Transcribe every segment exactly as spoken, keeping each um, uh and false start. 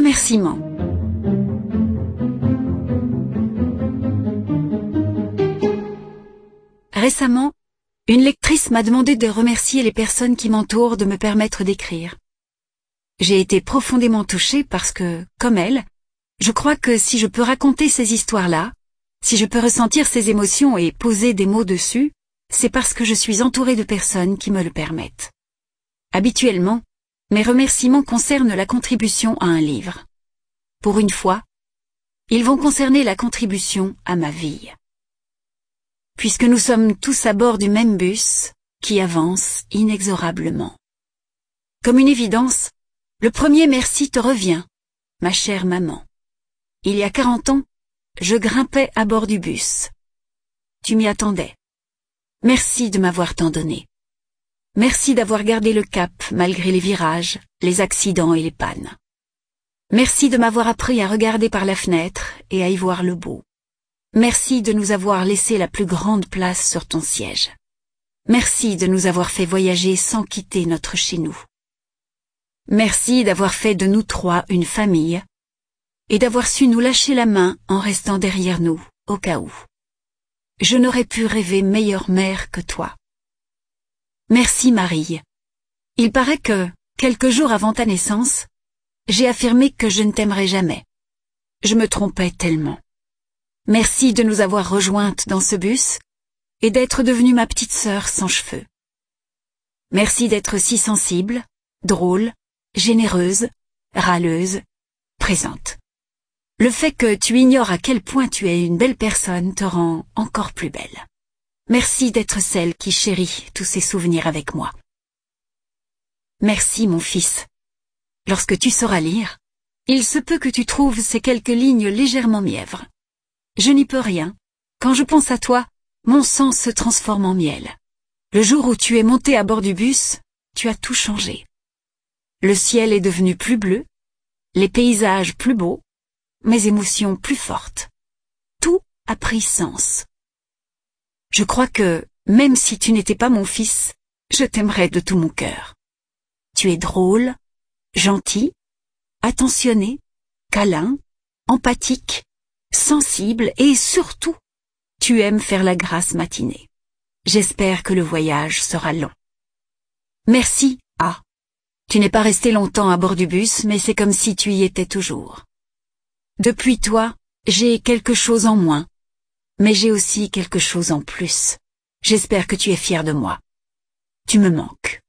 Remerciements. Récemment, une lectrice m'a demandé de remercier les personnes qui m'entourent de me permettre d'écrire. J'ai été profondément touchée parce que, comme elle, je crois que si je peux raconter ces histoires-là, si je peux ressentir ces émotions et poser des mots dessus, c'est parce que je suis entourée de personnes qui me le permettent. Habituellement, mes remerciements concernent la contribution à un livre. Pour une fois, ils vont concerner la contribution à ma vie. Puisque nous sommes tous à bord du même bus qui avance inexorablement. Comme une évidence, le premier merci te revient, ma chère maman. Il y a quarante ans, je grimpais à bord du bus. Tu m'y attendais. Merci de m'avoir tant donné. Merci d'avoir gardé le cap malgré les virages, les accidents et les pannes. Merci de m'avoir appris à regarder par la fenêtre et à y voir le beau. Merci de nous avoir laissé la plus grande place sur ton siège. Merci de nous avoir fait voyager sans quitter notre chez-nous. Merci d'avoir fait de nous trois une famille et d'avoir su nous lâcher la main en restant derrière nous, au cas où. Je n'aurais pu rêver meilleure mère que toi. Merci Marie. Il paraît que, quelques jours avant ta naissance, j'ai affirmé que je ne t'aimerais jamais. Je me trompais tellement. Merci de nous avoir rejointes dans ce bus et d'être devenue ma petite sœur sans cheveux. Merci d'être si sensible, drôle, généreuse, râleuse, présente. Le fait que tu ignores à quel point tu es une belle personne te rend encore plus belle. Merci d'être celle qui chérit tous ces souvenirs avec moi. Merci mon fils. Lorsque tu sauras lire, il se peut que tu trouves ces quelques lignes légèrement mièvres. Je n'y peux rien. Quand je pense à toi, mon sang se transforme en miel. Le jour où tu es monté à bord du bus, tu as tout changé. Le ciel est devenu plus bleu, les paysages plus beaux, mes émotions plus fortes. Tout a pris sens. Je crois que, même si tu n'étais pas mon fils, je t'aimerais de tout mon cœur. Tu es drôle, gentil, attentionné, câlin, empathique, sensible et surtout, tu aimes faire la grasse matinée. J'espère que le voyage sera long. Merci, A. Tu n'es pas resté longtemps à bord du bus, mais c'est comme si tu y étais toujours. Depuis toi, j'ai quelque chose en moins, mais j'ai aussi quelque chose en plus. J'espère que tu es fier de moi. Tu me manques.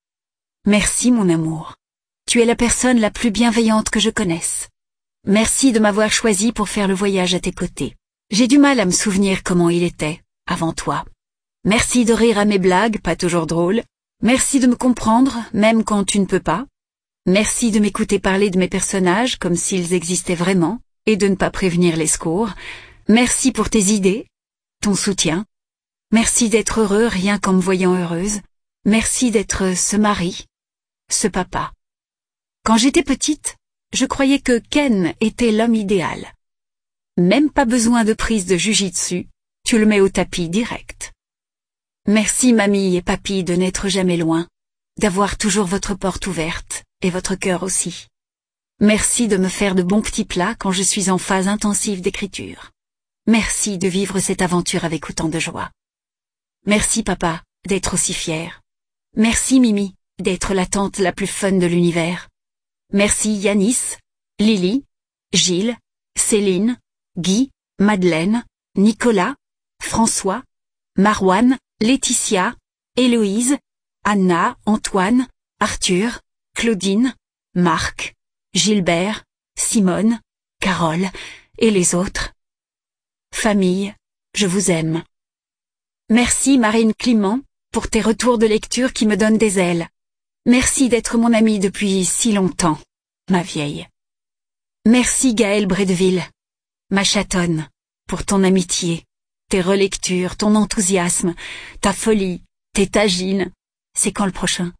Merci, mon amour. Tu es la personne la plus bienveillante que je connaisse. Merci de m'avoir choisi pour faire le voyage à tes côtés. J'ai du mal à me souvenir comment il était, avant toi. Merci de rire à mes blagues, pas toujours drôles. Merci de me comprendre, même quand tu ne peux pas. Merci de m'écouter parler de mes personnages comme s'ils existaient vraiment, et de ne pas prévenir les secours. Merci pour tes idées, ton soutien. Merci d'être heureux rien qu'en me voyant heureuse. Merci d'être ce mari, ce papa. Quand j'étais petite, je croyais que Ken était l'homme idéal. Même pas besoin de prise de jujitsu, tu le mets au tapis direct. Merci mamie et papy de n'être jamais loin, d'avoir toujours votre porte ouverte, et votre cœur aussi. Merci de me faire de bons petits plats quand je suis en phase intensive d'écriture. Merci de vivre cette aventure avec autant de joie. Merci papa, d'être aussi fier. Merci Mimi, d'être la tante la plus fun de l'univers. Merci Yanis, Lily, Gilles, Céline, Guy, Madeleine, Nicolas, François, Marouane, Laetitia, Héloïse, Anna, Antoine, Arthur, Claudine, Marc, Gilbert, Simone, Carole et les autres. Famille, je vous aime. Merci Marine Clément pour tes retours de lecture qui me donnent des ailes. Merci d'être mon amie depuis si longtemps, ma vieille. Merci Gaëlle Bredeville, ma chatonne, pour ton amitié, tes relectures, ton enthousiasme, ta folie, tes tagines. C'est quand le prochain?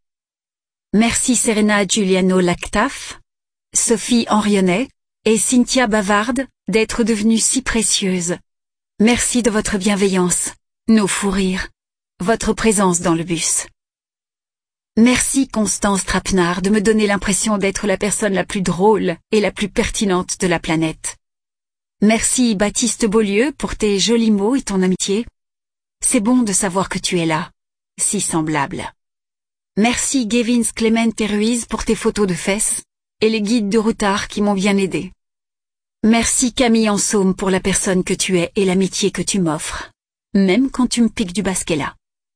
Merci Serena Giuliano Lactaf, Sophie Henrionnet et Cynthia Bavarde d'être devenues si précieuses. Merci de votre bienveillance, nos fous rires, votre présence dans le bus. Merci Constance Trapenard de me donner l'impression d'être la personne la plus drôle et la plus pertinente de la planète. Merci Baptiste Beaulieu pour tes jolis mots et ton amitié. C'est bon de savoir que tu es là, si semblable. Merci Gavin Clément et Ruiz pour tes photos de fesses et les guides de routard qui m'ont bien aidé. Merci Camille Ensaume pour la personne que tu es et l'amitié que tu m'offres, même quand tu me piques du basket là.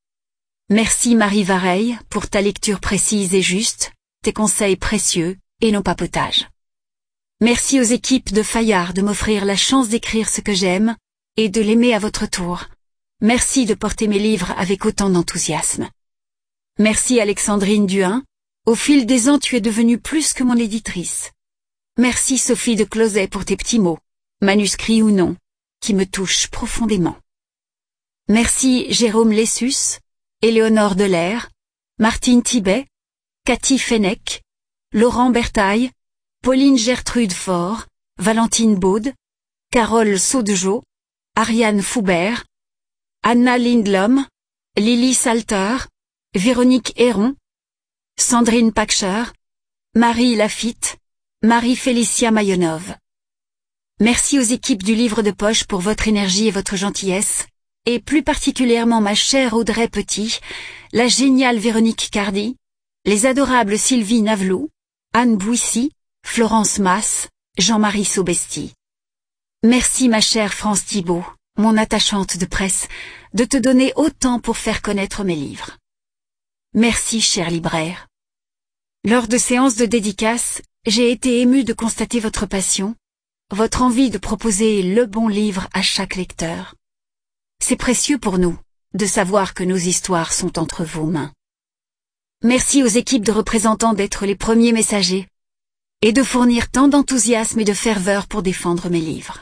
Merci Marie Vareille pour ta lecture précise et juste, tes conseils précieux et non papotage. Merci aux équipes de Fayard de m'offrir la chance d'écrire ce que j'aime et de l'aimer à votre tour. Merci de porter mes livres avec autant d'enthousiasme. Merci Alexandrine Duhain, au fil des ans tu es devenue plus que mon éditrice. Merci Sophie de Closet pour tes petits mots, manuscrits ou non, qui me touchent profondément. Merci Jérôme Lessus, Éléonore Delair, Martine Thibet, Cathy Fenech, Laurent Bertaille, Pauline Gertrude Faure, Valentine Baude, Carole Saudejeau, Ariane Foubert, Anna Lindlom, Lily Salter, Véronique Héron, Sandrine Pakscher, Marie Lafitte, Marie-Félicia Mayonov. Merci aux équipes du livre de poche pour votre énergie et votre gentillesse, et plus particulièrement ma chère Audrey Petit, la géniale Véronique Cardy, les adorables Sylvie Navelou, Anne Bouissy, Florence Masse, Jean-Marie Sobesti. Merci ma chère France Thibault, mon attachante de presse, de te donner autant pour faire connaître mes livres. Merci cher libraire. Lors de séances de dédicace, j'ai été émue de constater votre passion, votre envie de proposer le bon livre à chaque lecteur. C'est précieux pour nous, de savoir que nos histoires sont entre vos mains. Merci aux équipes de représentants d'être les premiers messagers, et de fournir tant d'enthousiasme et de ferveur pour défendre mes livres.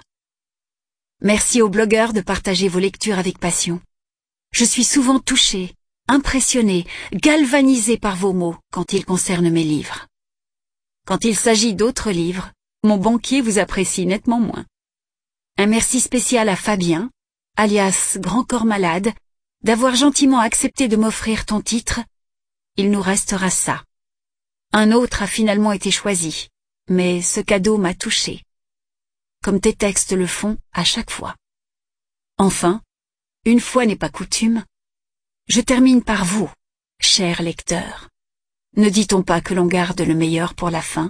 Merci aux blogueurs de partager vos lectures avec passion. Je suis souvent touchée, impressionnée, galvanisée par vos mots quand ils concernent mes livres. Quand il s'agit d'autres livres, mon banquier vous apprécie nettement moins. Un merci spécial à Fabien, alias Grand Corps Malade, d'avoir gentiment accepté de m'offrir ton titre. Il nous restera ça. Un autre a finalement été choisi, mais ce cadeau m'a touché. Comme tes textes le font à chaque fois. Enfin, une fois n'est pas coutume, je termine par vous, cher lecteur. Ne dit-on pas que l'on garde le meilleur pour la fin?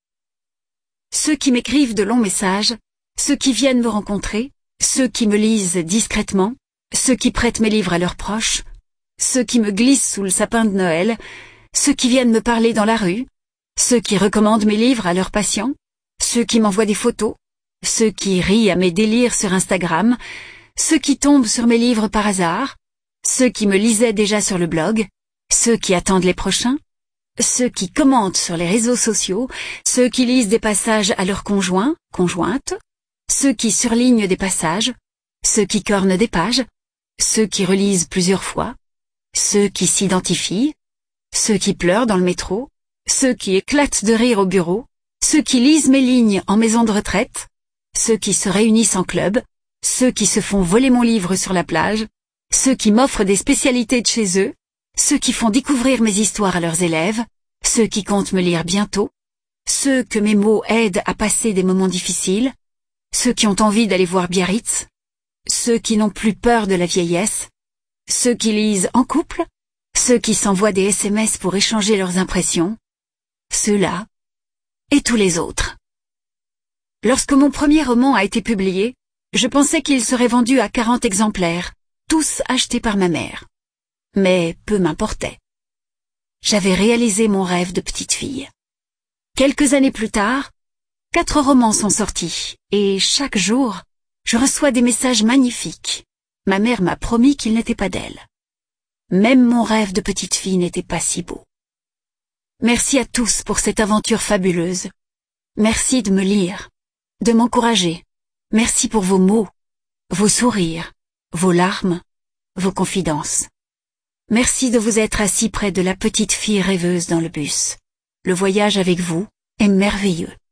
Ceux qui m'écrivent de longs messages, ceux qui viennent me rencontrer, ceux qui me lisent discrètement, ceux qui prêtent mes livres à leurs proches, ceux qui me glissent sous le sapin de Noël, ceux qui viennent me parler dans la rue, ceux qui recommandent mes livres à leurs patients, ceux qui m'envoient des photos, ceux qui rient à mes délires sur Instagram, ceux qui tombent sur mes livres par hasard, ceux qui me lisaient déjà sur le blog, ceux qui attendent les prochains, ceux qui commentent sur les réseaux sociaux, ceux qui lisent des passages à leurs conjoints, conjointes, ceux qui surlignent des passages, ceux qui cornent des pages, ceux qui relisent plusieurs fois, ceux qui s'identifient, ceux qui pleurent dans le métro, ceux qui éclatent de rire au bureau, ceux qui lisent mes lignes en maison de retraite, ceux qui se réunissent en club, ceux qui se font voler mon livre sur la plage, ceux qui m'offrent des spécialités de chez eux, ceux qui font découvrir mes histoires à leurs élèves, ceux qui comptent me lire bientôt, ceux que mes mots aident à passer des moments difficiles, ceux qui ont envie d'aller voir Biarritz, ceux qui n'ont plus peur de la vieillesse, ceux qui lisent en couple, ceux qui s'envoient des S M S pour échanger leurs impressions, ceux-là, et tous les autres. Lorsque mon premier roman a été publié, je pensais qu'il serait vendu à quarante exemplaires, tous achetés par ma mère. Mais peu m'importait. J'avais réalisé mon rêve de petite fille. Quelques années plus tard, quatre romans sont sortis, et chaque jour, je reçois des messages magnifiques. Ma mère m'a promis qu'il n'était pas d'elle. Même mon rêve de petite fille n'était pas si beau. Merci à tous pour cette aventure fabuleuse. Merci de me lire, de m'encourager. Merci pour vos mots, vos sourires, vos larmes, vos confidences. Merci de vous être assis près de la petite fille rêveuse dans le bus. Le voyage avec vous est merveilleux.